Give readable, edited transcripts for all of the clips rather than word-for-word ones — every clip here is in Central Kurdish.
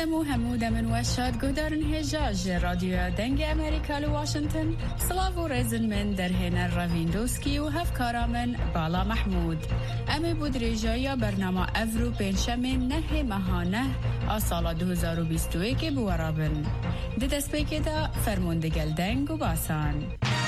دمو همو دمن وشاد گودارن هجاج رادیو دنگ امریکا لواشنطن سلاو و رزن من در هنر راویندوسکی و هفکارا من بالا محمود امی بود رجایا برنامه افرو پنشم نه ماهانه سال 2021 بورابن ده دسپیک دا فرموندگل دنگ و باسان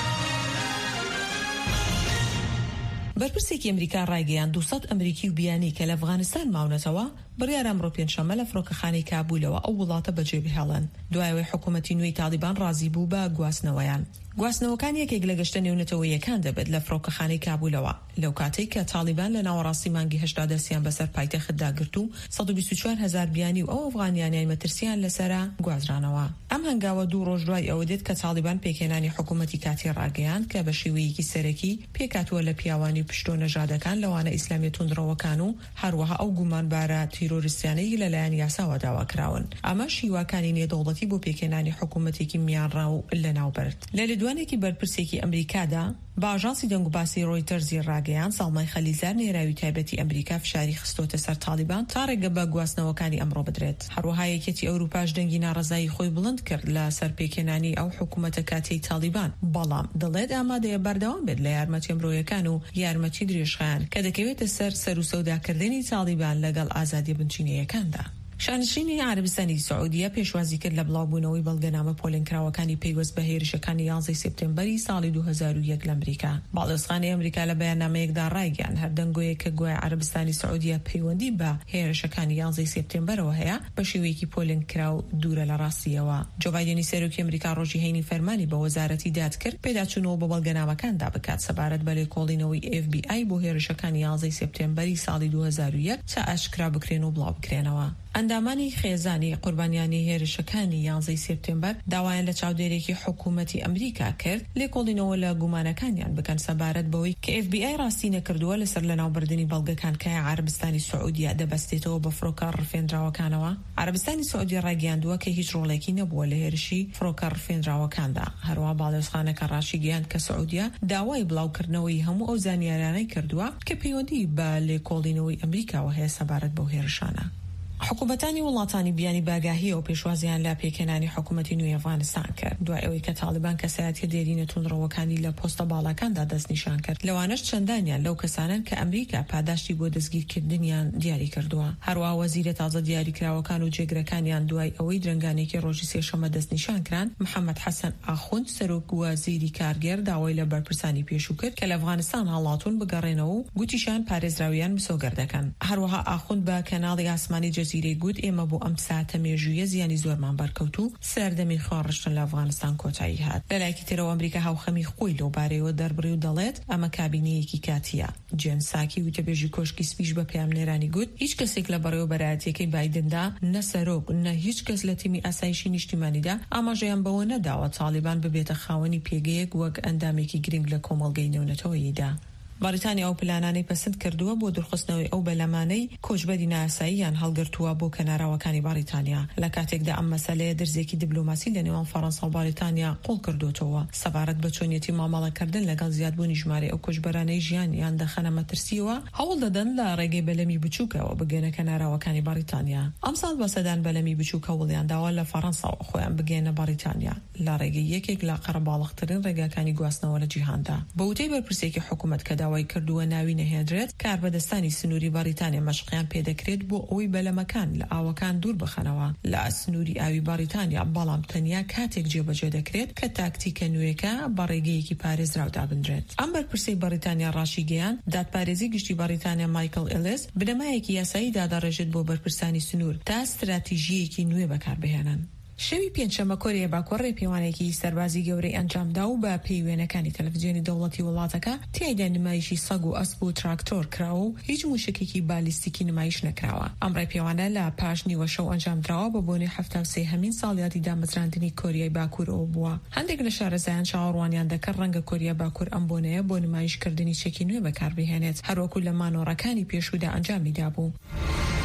بەرپرسێکی ئەمریکا ڕایگەیاند 200 ئەمریکی و بیانی کە لە ئەفغانستان ماونەتەوە بڕیار ئەمڕۆ پێنجشەممە لە فڕۆکەخانەی کابولەوە ئەو وڵاتە بەجێبهێڵن دوایەوەی حکوومەتی نوێی تالیبان ڕازی بوو بە گواستنەوەیان. گواستنەوەکان یەکێک لە گەشتە نێونەتەوەیەکان دەبێت لە فڕۆکەخانەی کابولەوە لەو کاتەی کە تالیبان لە ناوەڕاستی مانگی 80 دەستیان بەسەر پایتەختدا گرت و 124,000 بیانی و ئەو ئەفغانیانیان مەترسیان لەسەرا گوازرانەوە. ئەم هەنگاوە 2 ڕۆژ دوای ئەوە دێت کە تالیبان پێکهێنانی حکوومەتی کاتی ڕاگەیاند کە بە شێوەیەکی سەرەکی پێکاتوە لە پیاوانی پشتۆ نەژادەکان لەوانە ئیسلامی توندڕەوەکان و هەروەها ئەو گومانبارە تیرۆریستیانەی لەلایەن یاساوە داواکراون. ئەمە شیواکانی نێودەوڵەتی بۆ پێکهێنانی حکوومەتێکی میانڕا و لەناوبەرد. لە لێدوانێکی بەرپرسێکی ئەمریکادا با ئاژانسی دەنگوباسی ڕۆیتەرزی ڕاگەیاند ساڵمای خەلیزار نێراوی تایبەتی ئەمریکا فشاری خستۆتە سەر تالیبان تا ڕێگە بە گواستنەوەکانی ئەمڕۆ بدرێت. هەروەها یەکێتی ئەوروپاش دەنگی ناڕەزایی خۆی بڵند کرد لە سەرپێکهێنانی ئەو حکوومەتە کاتەی تالیبان، بەڵام دەڵێت ئامادەیە بەردەوام بێت لە یارمەتی ئەمڕۆیەکان و یارمەتی درێژخایان کە دەکەوێتە سەر و سەوداکردنی تالیبان لەگەڵ ئازادی بنچینەیەکاندا. شانشینی عربستانی سعودیە پێشوازی کرد لە بڵاوبوونەوەی بەڵگەنامە پۆلینکراوەکانی پەیوەست بە هێرشەکانی 11 سپتێمبەری ساڵی 2001 لە ئەمریکا. باڵێۆزخانەی ئەمریکا لە بەیاننامەیەکدا ڕایگەیان هەردەنگۆیەک کە گوای عربستانی سعودیە پەیوەندی بە هێرشەکانی 11 سپتێمبەرەوە هەیە بە شێوەیەکی پۆلینکراو دوورە لە ڕاستیەوە. جو بایدنی سەرۆکی ئەمریکا ڕۆژی هەینی فەرمانی بە وەزارەتی داد کرد پێداچوونەوە بە بەڵگەنامەکاندا بکات سەبارەت بە لێکۆڵینەوەی FBI بۆ هێرشەکانی 11 سپتێمبەری ساڵی 2001 تا ئاشکرا بکرێن و بڵاو بکرێنەوە. ئەندامانی خێزانی قوربانیانی هێرشەکانی 11 سپتێمبەر داوایان لە چاودێرێکی حکوومەتی ئەمریکا کرد لێکۆڵینەوە لە گومانەکانیان بکەن سەبارەت بەوەی کە FBI ڕاستی نەکردووە لەسەر لەناوبردننی بەڵگەکان کە عربستانی سعودیە دەبەستێتەوە بە فڕۆکە ڕفێنراوەکانەوە. عربستانی سعودی ڕاگەیاندووە کە هیچ ڕۆڵێکی نەبووە لە هێرشی فڕۆکە ڕفێنراوەکاندا. هەروەها باڵێۆزخانەکە ڕاشی گەیاند کە سعودیە داوای بڵاوکردنەوەی هەموو ئەو زانیاریانەی کردووە کە پەیوەندی بە لێکۆڵینەوەی ئەمریکاوە هەیە سەبارەت بەو هێرشانە. حکوومەتانی وڵاتانی بیانی باگاهی و پێشوازیان لە پێکهێنانی حکوومەتی نوێی ئەفغانستان کرد دوای ئەوەی کە تالیبان کەسایەتی دێرینە توندڕەوەکانی لە پۆستە باڵاکاندا دەست نیشان کرد. لەوانەش چەندانیان لەو کەسانن کە ئەمریکا پاداشتی بۆ دەستگیرکردنیان دیاری کردووە. هەروەها وەزیرە تازە دیاریکراوەکان و جێگرەکانیان دوای ئەوەی درنگانێکی ڕۆژی سێشەممە دەست نیشان کران محەممەد حەسەن ئاخوند سەرۆک وەزیری کارگەر داوای لە بەرپرسانی پێشوو کرد کە لە ئەفغانستان هەڵاتون بگەڕێنەوە و گوتیشان پارێزراویان مسۆگەر دەکەن. هەروەها ئاخوند بە کەناڵی ئاسمانی جەزیرەی گوت ئێمە بۆ ئەم ساتە مێژوویە زیانی زۆرمان بەرکەوت و سەردەمی خۆڕشتن لە ئەفغانستان کۆتایی هات. لەلایەکی ترەوە ئەمریکا هاوخەمی خۆی لەو بارەیەوە دەربڕی و دەڵێت ئەمە کابینەیەکی کاتیە. جێن ساکی وتەبێژی کۆشکی سپیش بە پەیامنێرانی گوت هیچ کەسێک لە بەڕێوە بەرایەتیەکەی بایدندا نە سەرۆک نە هیچ کەس لە تیمی ئاسایشی نیشتیمانیدا ئاماژەیان بەوە نەداوە تالیبان ببێتە خاوەنی پێگەیەک وەک ئەندامێکی گرنگ لە کۆمەڵگەی نێونەتەوەییدا. بریتانیا ئەو پلانانەی پەسەند کردووە بۆ دورخستنەوەی ئەو بەلەمانەی کۆچبەری ناساییان هەڵگرتووە بۆ کەناراوەکانی بریتانیا. لە کاتێکدا ئەم مەسەلەیە دەرزێکی دیبلۆماسی لە نێوان فەڕەنسا و بریتانیا قوڵ کردوتەوە سەبارەت بە چۆنیەتی مامەڵەکردن لەگەڵ زیادبوونی ژمارەی ئەو کۆچبەرانەی ژیانیان دەخەنە مەترسیەوە هەوڵ دەدەن لە ڕێگەی بەلەمی بچووکەوە بگەنە کەناراوەکانی بریتانیا. ئەمساڵ بە سەدان بەلەمی بچووک هەوڵیان داوە لە فەڕەنسا و خۆیان بگەنە بریتانیا لە ڕێگەی یەکێک لە قەرەباڵغترین ڕێگاکانی گواستنەوە لە جیهاندا. بە وتەی بەرپرسێکی حکوومەت کە داوای کردووە نەهێدرێت کاربەدەستانی سنووری بریتانیا مەشقیان پێدەکرێت بۆ ئەوەی بەلەمەکان لە ئاوەکان دوور بخەنەوە لە سنووری ئاوی بریتانیا، بەڵام تەنیا کاتێک جێبەجێ دەکرێت کە تاکتیکە نوێیەکە بە ڕێگەیەکی پارێزراودا بنرێت. ئەم بەرپرسەی بریتانیا ڕاشی گەیان دادپارێزی گشتی بریتانیا مایکل ئێلیس بنەمایەکی یاسایی دادەڕێژێت بۆ بەرپرسانی سنوور تا استراتیژیەکی نوێ بەکاربهێنن. شەوی پێنجشەممە کۆریای باکوور ڕێپێوانێکی سەربازی گەورەی ئەنجامدا و بە پەیوێنەکانی تەلەڤیزیۆنی دەوڵەتی وڵاتەکە تیایدا نمایشی سەگ و ئەسپ و تراکتۆر کراوە و هیچ موشکێکی بالیستیکی نمایش نەکراوە. ئەم ڕێپێوانە لە پاش نیوە شەو ئەنجامدراوە بە بۆنەی 73هەمین ساڵیاتی دامەزراندنی کۆریای باکوورەوە بووە. هەندێک لە شارەزایان چاوەڕوانیان دەکەن ڕەنگە کۆریا باکوور ئەم بۆنەیە بۆ نمایشکردنی چێکی نوێ بەکاربهێنێت هەروەکو لە مانۆڕەکانی پێشوودا ئەنجامی دابوو.